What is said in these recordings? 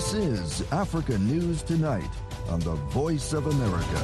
This is Africa News Tonight on the Voice of America.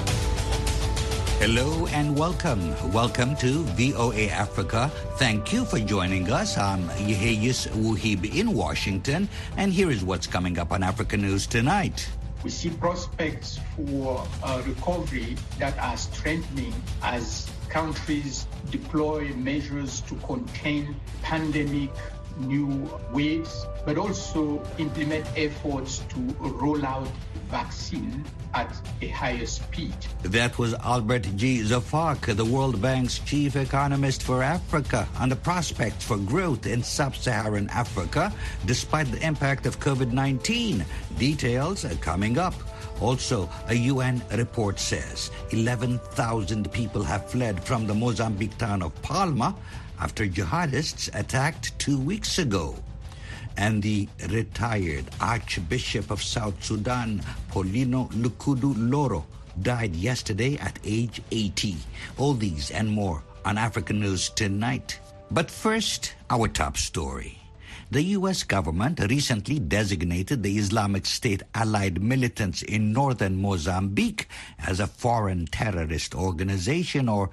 Hello and welcome. Welcome to VOA Africa. Thank you for joining us. I'm Yeheyus Wuhib in Washington, and here is what's coming up on Africa News Tonight. We see prospects for a recovery that are strengthening as countries deploy measures to contain pandemic new waves, but also implement efforts to roll out vaccine at a higher speed. That was Albert G. Zafak, the World Bank's chief economist for Africa, on the prospects for growth in sub-Saharan Africa despite the impact of COVID-19. Details are coming up. Also, a UN report says 11,000 people have fled from the Mozambique town of Palma after jihadists attacked 2 weeks ago. And the retired Archbishop of South Sudan, Paulino Lukudu Loro, died yesterday at age 80. All these and more on African News Tonight. But first, our top story. The U.S. government recently designated the Islamic State allied militants in northern Mozambique as a foreign terrorist organization, or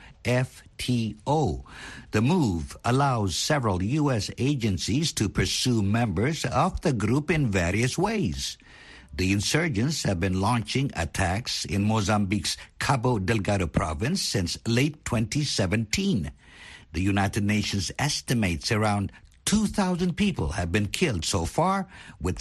FTO. The move allows several U.S. agencies to pursue members of the group in various ways. The insurgents have been launching attacks in Mozambique's Cabo Delgado province since late 2017. The United Nations estimates around 2,000 people have been killed so far, with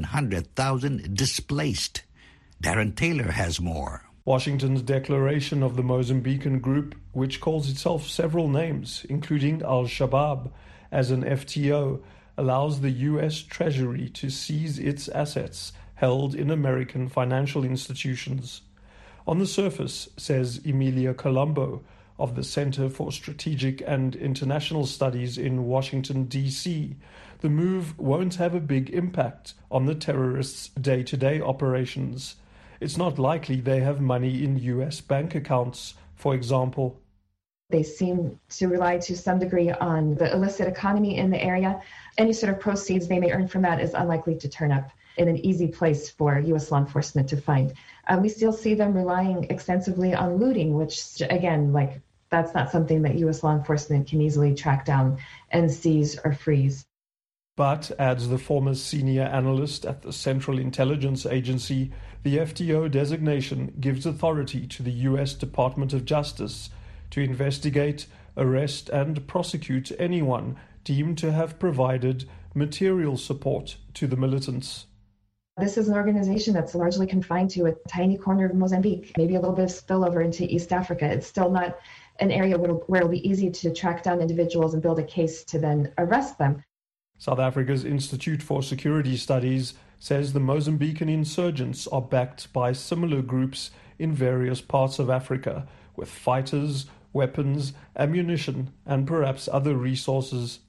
700,000 displaced. Darren Taylor has more. Washington's declaration of the Mozambican group, which calls itself several names, including Al-Shabaab, as an FTO, allows the U.S. Treasury to seize its assets held in American financial institutions. On the surface, says Emilia Colombo of the Center for Strategic and International Studies in Washington, D.C., the move won't have a big impact on the terrorists' day-to-day operations. It's not likely they have money in U.S. bank accounts, for example. They seem to rely to some degree on the illicit economy in the area. Any sort of proceeds they may earn from that is unlikely to turn up in an easy place for U.S. law enforcement to find. We still see them relying extensively on looting, which, again, that's not something that U.S. law enforcement can easily track down and seize or freeze. But, adds the former senior analyst at the Central Intelligence Agency, the FTO designation gives authority to the U.S. Department of Justice to investigate, arrest, and prosecute anyone deemed to have provided material support to the militants. This is an organization that's largely confined to a tiny corner of Mozambique, maybe a little bit of spillover into East Africa. It's still not an area where it'll be easy to track down individuals and build a case to then arrest them. South Africa's Institute for Security Studies says the Mozambican insurgents are backed by similar groups in various parts of Africa, with fighters, weapons, ammunition, and perhaps other resources.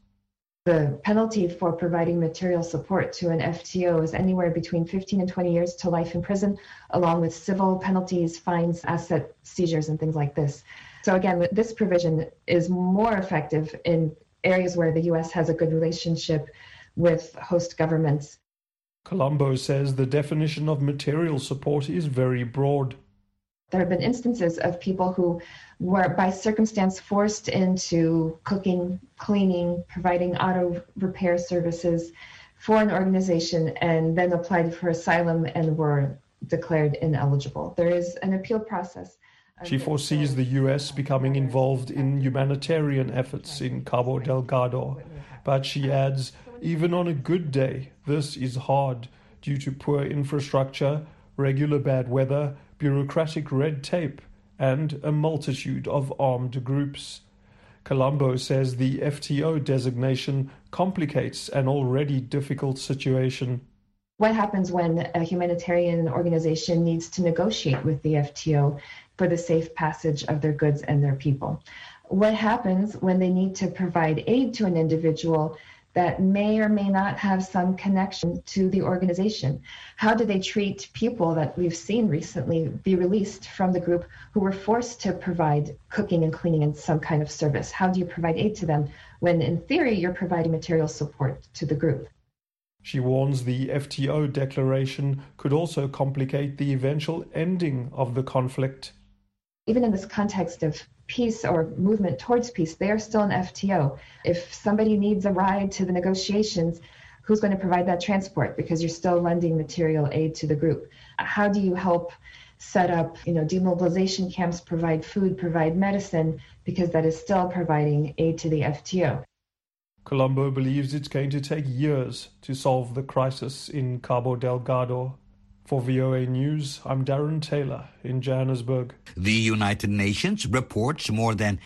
The penalty for providing material support to an FTO is anywhere between 15 and 20 years to life in prison, along with civil penalties, fines, asset seizures, and things like this. So again, this provision is more effective in areas where the U.S. has a good relationship with host governments. Colombo says the definition of material support is very broad. There have been instances of people who were by circumstance forced into cooking, cleaning, providing auto repair services for an organization and then applied for asylum and were declared ineligible. There is an appeal process. She foresees the U.S. becoming involved in humanitarian efforts in Cabo Delgado. But she adds, even on a good day, this is hard due to poor infrastructure, regular bad weather, bureaucratic red tape, and a multitude of armed groups. Colombo says the FTO designation complicates an already difficult situation. What happens when a humanitarian organization needs to negotiate with the FTO for the safe passage of their goods and their people? What happens when they need to provide aid to an individual that may or may not have some connection to the organization? How do they treat people that we've seen recently be released from the group who were forced to provide cooking and cleaning and some kind of service? How do you provide aid to them when, in theory, you're providing material support to the group? She warns the FTO declaration could also complicate the eventual ending of the conflict. Even in this context of peace or movement towards peace, they are still an FTO. If somebody needs a ride to the negotiations, who's going to provide that transport? Because you're still lending material aid to the group. How do you help set up, demobilization camps, provide food, provide medicine, because that is still providing aid to the FTO? Colombo believes it's going to take years to solve the crisis in Cabo Delgado. For VOA News, I'm Darren Taylor in Johannesburg. The United Nations reports more than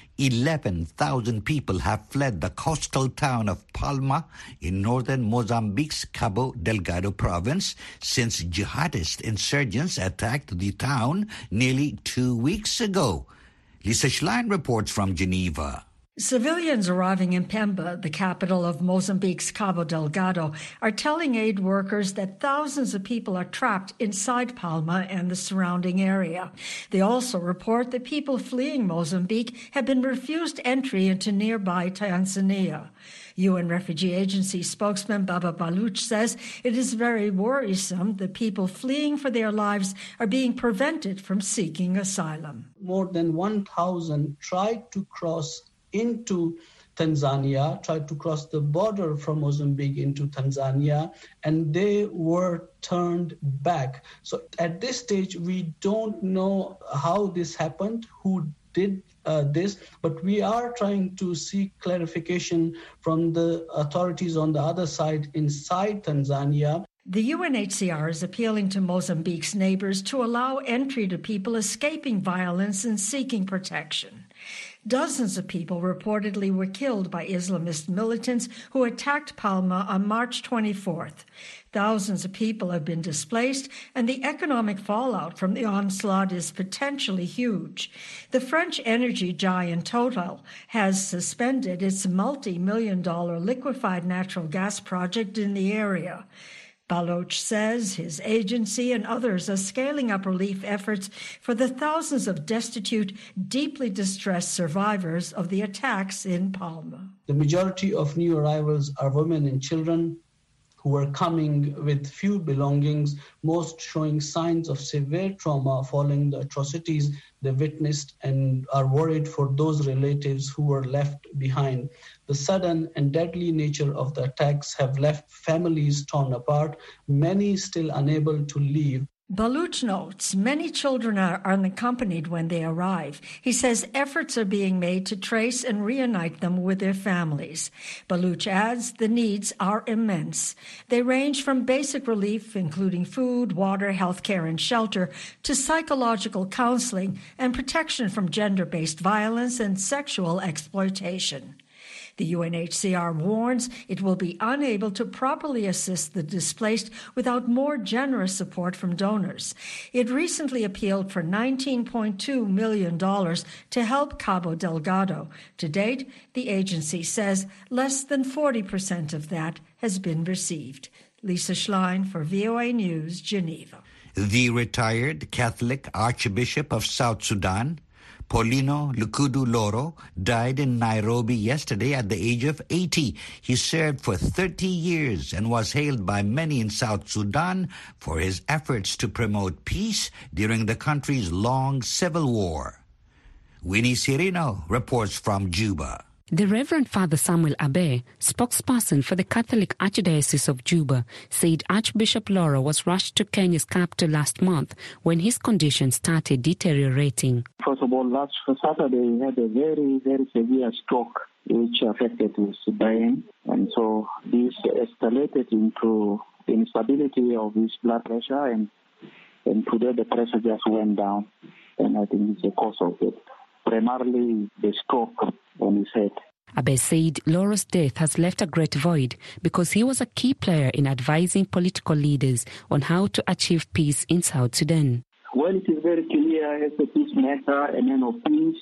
11,000 people have fled the coastal town of Palma in northern Mozambique's Cabo Delgado province since jihadist insurgents attacked the town nearly 2 weeks ago. Lisa Schlein reports from Geneva. Civilians arriving in Pemba, the capital of Mozambique's Cabo Delgado, are telling aid workers that thousands of people are trapped inside Palma and the surrounding area. They also report that people fleeing Mozambique have been refused entry into nearby Tanzania. UN Refugee Agency spokesman Baba Baluch says it is very worrisome that people fleeing for their lives are being prevented from seeking asylum. More than 1,000 tried to cross into Tanzania, tried to cross the border from Mozambique into Tanzania, and they were turned back. So at this stage, we don't know how this happened, who did this, but we are trying to seek clarification from the authorities on the other side inside Tanzania. The UNHCR is appealing to Mozambique's neighbors to allow entry to people escaping violence and seeking protection. Dozens of people reportedly were killed by Islamist militants who attacked Palma on March 24th. Thousands of people have been displaced, and the economic fallout from the onslaught is potentially huge. The French energy giant Total has suspended its multi-million-dollar liquefied natural gas project in the area. Baloch says his agency and others are scaling up relief efforts for the thousands of destitute, deeply distressed survivors of the attacks in Palma. The majority of new arrivals are women and children who are coming with few belongings, most showing signs of severe trauma following the atrocities they witnessed and are worried for those relatives who were left behind. The sudden and deadly nature of the attacks have left families torn apart, many still unable to leave. Baluch notes many children are unaccompanied when they arrive. He says efforts are being made to trace and reunite them with their families. Baluch adds the needs are immense. They range from basic relief, including food, water, healthcare, and shelter, to psychological counseling and protection from gender-based violence and sexual exploitation. The UNHCR warns it will be unable to properly assist the displaced without more generous support from donors. It recently appealed for $19.2 million to help Cabo Delgado. To date, the agency says less than 40% of that has been received. Lisa Schlein for VOA News, Geneva. The retired Catholic Archbishop of South Sudan, Paulino Lukudu Loro, died in Nairobi yesterday at the age of 80. He served for 30 years and was hailed by many in South Sudan for his efforts to promote peace during the country's long civil war. Winnie Cirino reports from Juba. The Reverend Father Samuel Abe, spokesperson for the Catholic Archdiocese of Juba, said Archbishop Loro was rushed to Kenya's capital last month when his condition started deteriorating. First of all, last Saturday he had a very, very severe stroke which affected his brain, and so this escalated into instability of his blood pressure, and today the pressure just went down, and I think it's the cause of it. Primarily the stroke on his head. Abe said Loro's death has left a great void because he was a key player in advising political leaders on how to achieve peace in South Sudan. Well, it is very clear as a peacemaker, a man of peace.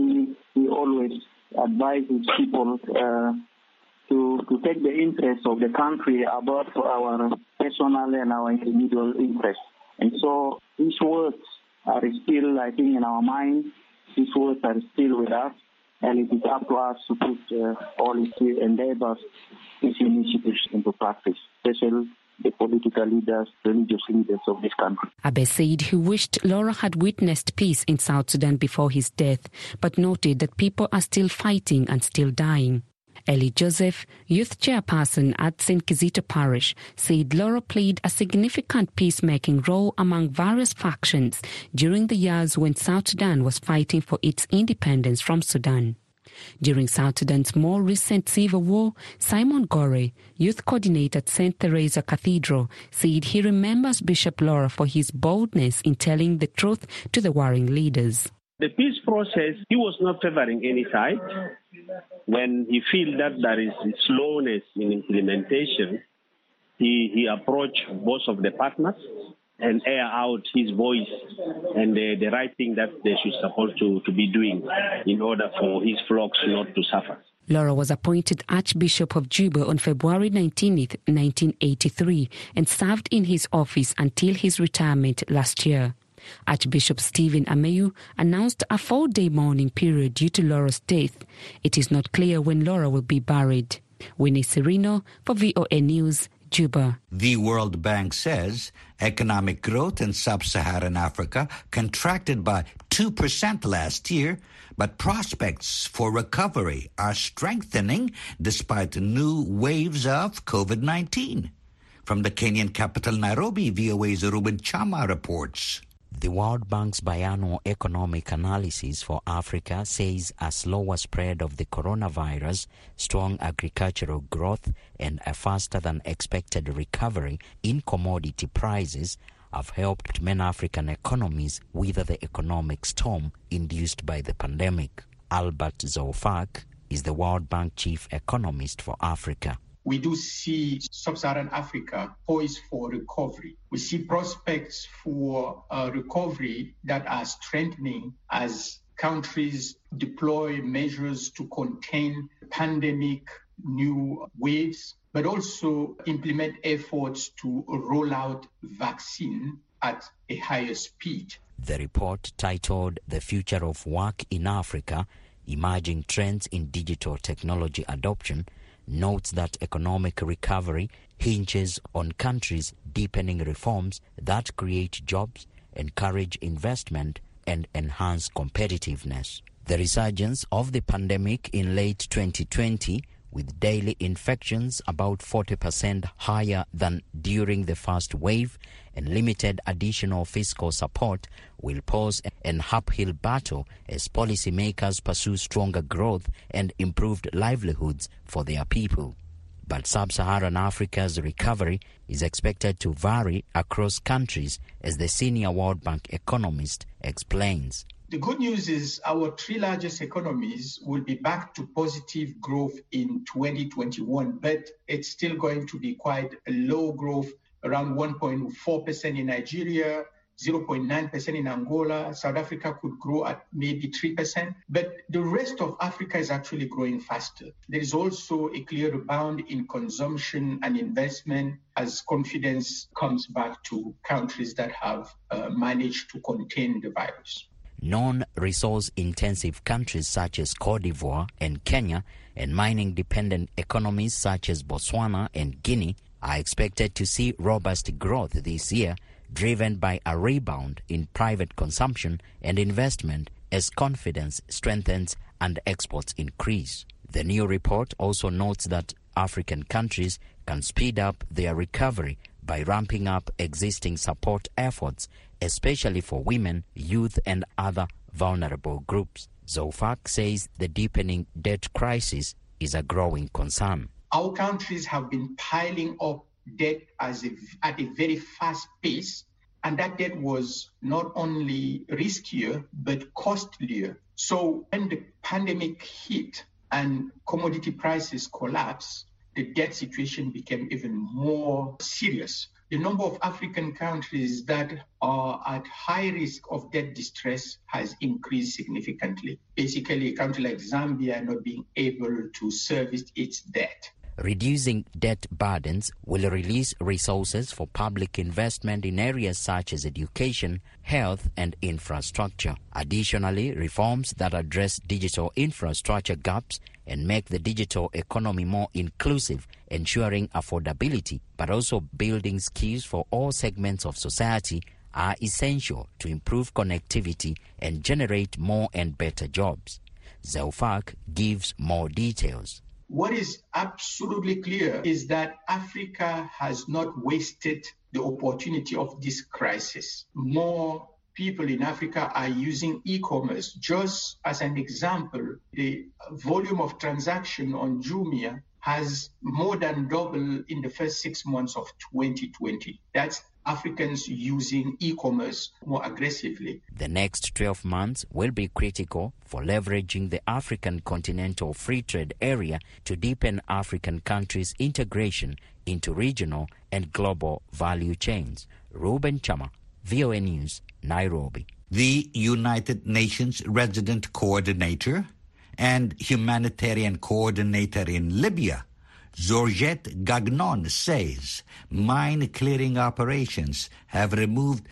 He always advises people to take the interests of the country above our personal and our individual interests. And so these words are still, I think, in our mind. These words are still with us, and it is up to us to put all his endeavors, his initiatives into practice. especially the political leaders, religious leaders of this country. Abe said he wished Laura had witnessed peace in South Sudan before his death, but noted that people are still fighting and still dying. Ellie Joseph, youth chairperson at St. Kizito Parish, said Laura played a significant peacemaking role among various factions during the years when South Sudan was fighting for its independence from Sudan. During South Sudan's more recent civil war, Simon Gore, youth coordinator at St. Teresa Cathedral, said he remembers Bishop Laura for his boldness in telling the truth to the warring leaders. The peace process, he was not favoring any side. When he felt that there is slowness in implementation, he approached both of the partners and air out his voice and the right thing that they should supposed to be doing in order for his flocks not to suffer. Laura was appointed Archbishop of Juba on February 19, 1983, and served in his office until his retirement last year. Archbishop Stephen Ameyu announced a 4-day mourning period due to Laura's death. It is not clear when Laura will be buried. Winnie Serino for VOA News, Juba. The World Bank says economic growth in sub-Saharan Africa contracted by 2% last year, but prospects for recovery are strengthening despite new waves of COVID-19. From the Kenyan capital Nairobi, VOA's Ruben Chama reports. The World Bank's biannual economic analysis for Africa says a slower spread of the coronavirus, strong agricultural growth, and a faster-than-expected recovery in commodity prices have helped many African economies weather the economic storm induced by the pandemic. Albert Zoufak is the World Bank chief economist for Africa. We do see sub-Saharan Africa poised for recovery. We see prospects for recovery that are strengthening as countries deploy measures to contain pandemic new waves, but also implement efforts to roll out vaccine at a higher speed. The report, titled The Future of Work in Africa, Emerging Trends in Digital Technology Adoption, notes that economic recovery hinges on countries deepening reforms that create jobs, encourage investment, and enhance competitiveness. The resurgence of the pandemic in late 2020, with daily infections about 40% higher than during the first wave, and limited additional fiscal support, will pose an uphill battle as policymakers pursue stronger growth and improved livelihoods for their people. But sub-Saharan Africa's recovery is expected to vary across countries, as the senior World Bank economist explains. The good news is our three largest economies will be back to positive growth in 2021, but it's still going to be quite a low growth, around 1.4% in Nigeria, 0.9% in Angola. South Africa could grow at maybe 3%, but the rest of Africa is actually growing faster. There is also a clear rebound in consumption and investment as confidence comes back to countries that have managed to contain the virus. Non-resource-intensive countries such as Cote d'Ivoire and Kenya, and mining-dependent economies such as Botswana and Guinea are expected to see robust growth this year, driven by a rebound in private consumption and investment as confidence strengthens and exports increase. The new report also notes that African countries can speed up their recovery by ramping up existing support efforts, especially for women, youth, and other vulnerable groups. Zoufak says the deepening debt crisis is a growing concern. Our countries have been piling up debt at a very fast pace, and that debt was not only riskier, but costlier. So when the pandemic hit and commodity prices collapsed, the debt situation became even more serious. The number of African countries that are at high risk of debt distress has increased significantly. Basically, a country like Zambia not being able to service its debt. Reducing debt burdens will release resources for public investment in areas such as education, health, and infrastructure. Additionally, reforms that address digital infrastructure gaps and make the digital economy more inclusive ensuring affordability, but also building skills for all segments of society are essential to improve connectivity and generate more and better jobs. Zaufak gives more details. What is absolutely clear is that Africa has not wasted the opportunity of this crisis. More people in Africa are using e-commerce. Just as an example, the volume of transaction on Jumia has more than doubled in the first 6 months of 2020. That's Africans using e-commerce more aggressively. The next 12 months will be critical for leveraging the African Continental Free Trade Area to deepen African countries' integration into regional and global value chains. Ruben Chama, VOA News, Nairobi. The United Nations Resident Coordinator and Humanitarian Coordinator in Libya, Georgette Gagnon, says mine-clearing operations have removed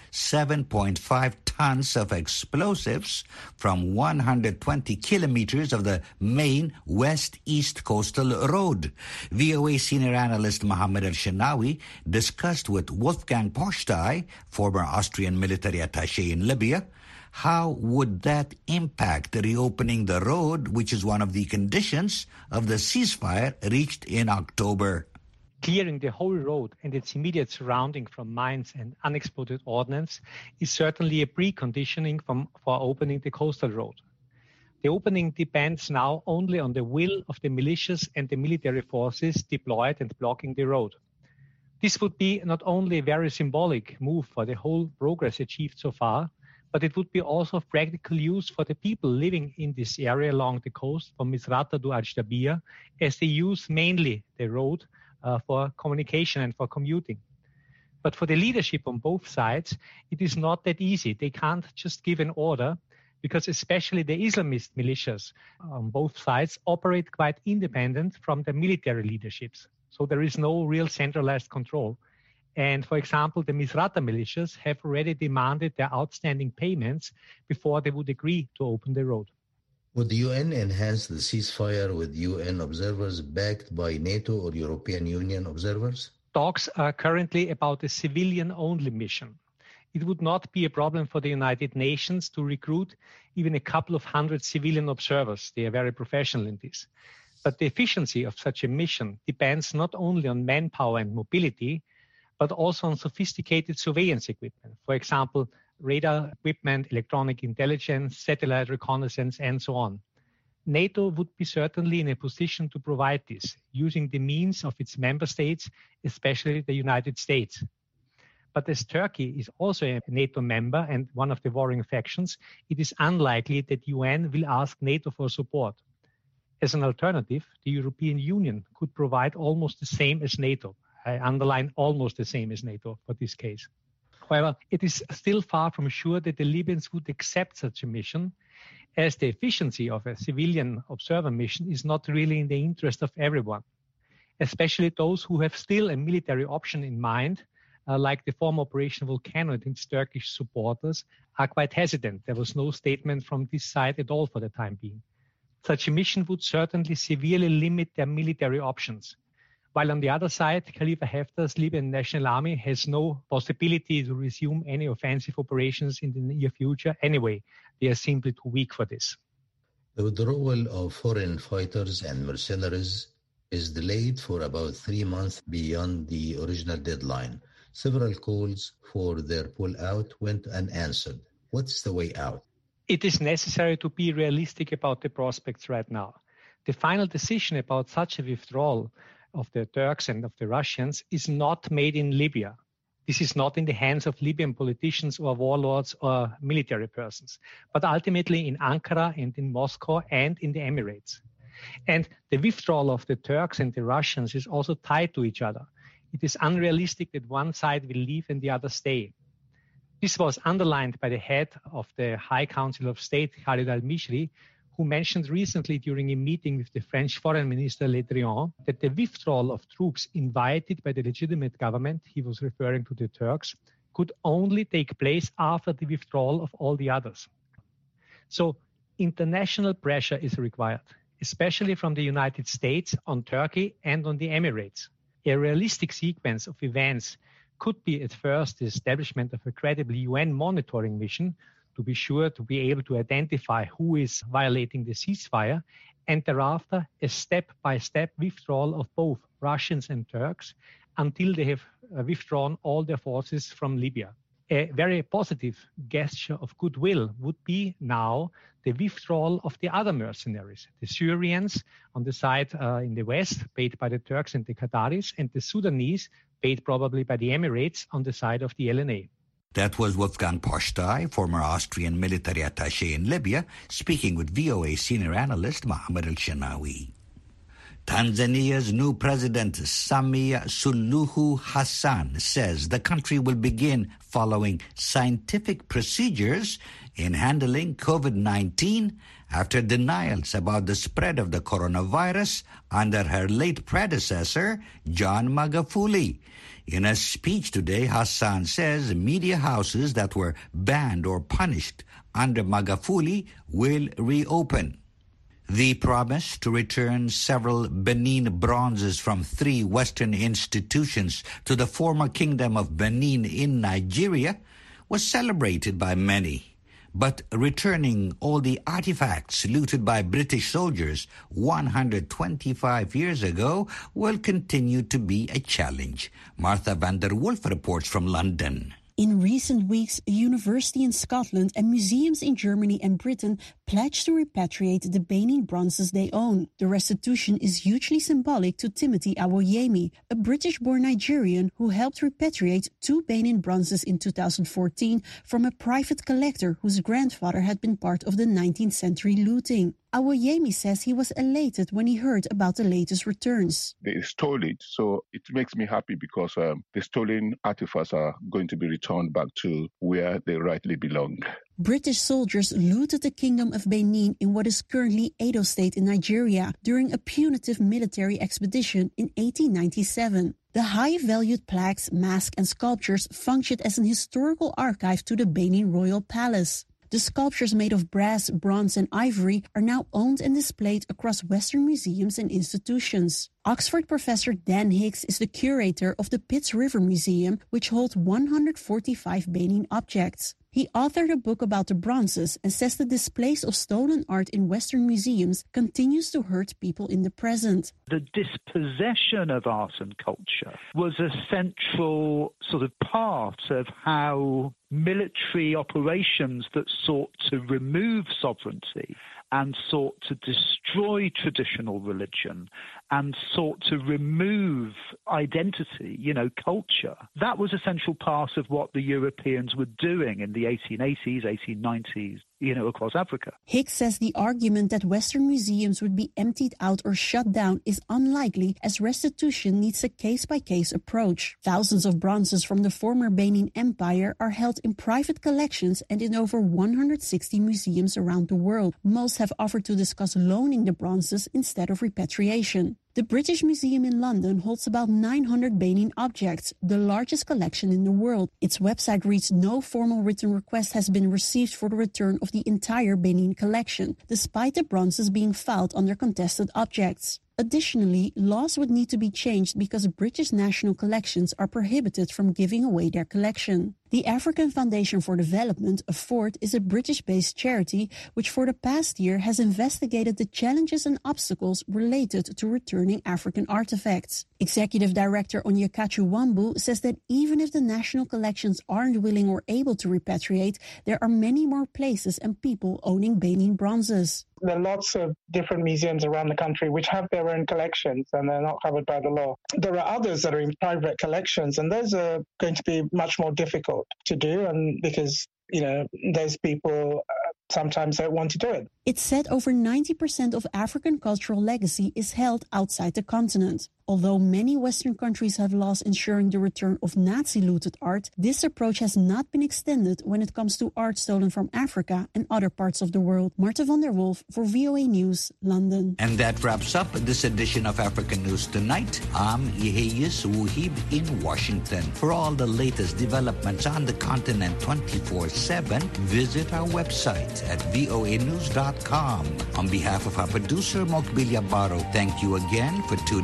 7.5 tons of explosives from 120 kilometers of the main west-east coastal road. VOA senior analyst Mohammed El-Shinawi discussed with Wolfgang Postai, former Austrian military attaché in Libya, how would that impact reopening the road, which is one of the conditions of the ceasefire reached in October? Clearing the whole road and its immediate surrounding from mines and unexploded ordnance is certainly a preconditioning for opening the coastal road. The opening depends now only on the will of the militias and the military forces deployed and blocking the road. This would be not only a very symbolic move for the whole progress achieved so far, but it would be also of practical use for the people living in this area along the coast from Misrata to Al-Shtabia, as they use mainly the road for communication and for commuting. But for the leadership on both sides, it is not that easy. They can't just give an order, because especially the Islamist militias on both sides operate quite independent from the military leaderships. So there is no real centralized control. And for example, the Misrata militias have already demanded their outstanding payments before they would agree to open the road. Would the UN enhance the ceasefire with UN observers backed by NATO or European Union observers? Talks are currently about a civilian-only mission. It would not be a problem for the United Nations to recruit even a couple of hundred civilian observers. They are very professional in this. But the efficiency of such a mission depends not only on manpower and mobility, but also on sophisticated surveillance equipment. For example, radar equipment, electronic intelligence, satellite reconnaissance, and so on. NATO would be certainly in a position to provide this, using the means of its member states, especially the United States. But as Turkey is also a NATO member and one of the warring factions, it is unlikely that UN will ask NATO for support. As an alternative, the European Union could provide almost the same as NATO. I underline almost the same as NATO for this case. However, it is still far from sure that the Libyans would accept such a mission, as the efficiency of a civilian observer mission is not really in the interest of everyone, especially those who have still a military option in mind, like the former Operation Volcano and its Turkish supporters, are quite hesitant. There was no statement from this side at all for the time being. Such a mission would certainly severely limit their military options. While on the other side, Khalifa Haftar's Libyan National Army has no possibility to resume any offensive operations in the near future anyway. They are simply too weak for this. The withdrawal of foreign fighters and mercenaries is delayed for about 3 months beyond the original deadline. Several calls for their pull-out went unanswered. What's the way out? It is necessary to be realistic about the prospects right now. The final decision about such a withdrawal of the Turks and of the Russians is not made in Libya. This is not in the hands of Libyan politicians or warlords or military persons, but ultimately in Ankara and in Moscow and in the Emirates. And the withdrawal of the Turks and the Russians is also tied to each other. It is unrealistic that one side will leave and the other stay. This was underlined by the head of the High Council of State, Khalid al-Mishri, who mentioned recently during a meeting with the French Foreign Minister Le Drian that the withdrawal of troops invited by the legitimate government, he was referring to the Turks, could only take place after the withdrawal of all the others. So international pressure is required. especially from the United States on Turkey and on the Emirates. A realistic sequence of events could be at first the establishment of a credible UN monitoring mission to be sure to be able to identify who is violating the ceasefire, and thereafter a step-by-step withdrawal of both Russians and Turks until they have withdrawn all their forces from Libya. A very positive gesture of goodwill would be now the withdrawal of the other mercenaries, the Syrians on the side in the west, paid by the Turks and the Qataris, and the Sudanese, paid probably by the Emirates on the side of the LNA. That was Wolfgang Postai, former Austrian military attaché in Libya, speaking with VOA senior analyst Mohammed Al-Shanawi. Tanzania's new president, Samia Suluhu Hassan, says the country will begin following scientific procedures in handling COVID-19 after denials about the spread of the coronavirus under her late predecessor, John Magufuli. In a speech today, Hassan says media houses that were banned or punished under Magufuli will reopen. The promise to return several Benin bronzes from 3 Western institutions to the former Kingdom of Benin in Nigeria was celebrated by many. But returning all the artifacts looted by British soldiers 125 years ago will continue to be a challenge. Martha van der Wolf reports from London. In recent weeks, a university in Scotland and museums in Germany and Britain pledged to repatriate the Benin bronzes they own. The restitution is hugely symbolic to Timothy Awoyemi, a British-born Nigerian who helped repatriate 2 Benin bronzes in 2014 from a private collector whose grandfather had been part of the 19th century looting. Awoyemi says he was elated when he heard about the latest returns. They stole it, so it makes me happy because the stolen artifacts are going to be returned back to where they rightly belong. British soldiers looted the Kingdom of Benin in what is currently Edo State in Nigeria during a punitive military expedition in 1897. The high-valued plaques, masks and sculptures functioned as an historical archive to the Benin Royal Palace. The sculptures made of brass, bronze and ivory are now owned and displayed across Western museums and institutions. Oxford professor Dan Hicks is the curator of the Pitts River Museum, which holds 145 Benin objects. He authored a book about the bronzes and says the displays of stolen art in Western museums continues to hurt people in the present. The dispossession of art and culture was a central sort of part of how military operations that sought to remove sovereignty and sought to destroy traditional religion and sought to remove identity, culture. That was a central part of what the Europeans were doing in the 1880s, 1890s, across Africa. Hicks says the argument that Western museums would be emptied out or shut down is unlikely, as restitution needs a case-by-case approach. Thousands of bronzes from the former Benin Empire are held in private collections and in over 160 museums around the world. Most have offered to discuss loaning the bronzes instead of repatriation. The British Museum in London holds about 900 Benin objects, the largest collection in the world. Its website reads no formal written request has been received for the return of the entire Benin collection, despite the bronzes being filed under contested objects. Additionally, laws would need to be changed because British national collections are prohibited from giving away their collection. The African Foundation for Development, AFFORD, is a British-based charity which for the past year has investigated the challenges and obstacles related to returning African artifacts. Executive Director Onyekachi Wambu says that even if the national collections aren't willing or able to repatriate, there are many more places and people owning Benin bronzes. There are lots of different museums around the country which have their own collections and they're not covered by the law. There are others that are in private collections and those are going to be much more difficult to do, and because, those people sometimes don't want to do it. It's said over 90% of African cultural legacy is held outside the continent. Although many Western countries have laws ensuring the return of Nazi-looted art, this approach has not been extended when it comes to art stolen from Africa and other parts of the world. Marta van der Wolf for VOA News, London. And that wraps up this edition of African News Tonight. I'm Yeheyes Wuhib in Washington. For all the latest developments on the continent 24/7, visit our website at voanews.com. On behalf of our producer, Mokbilia Baro, thank you again for tuning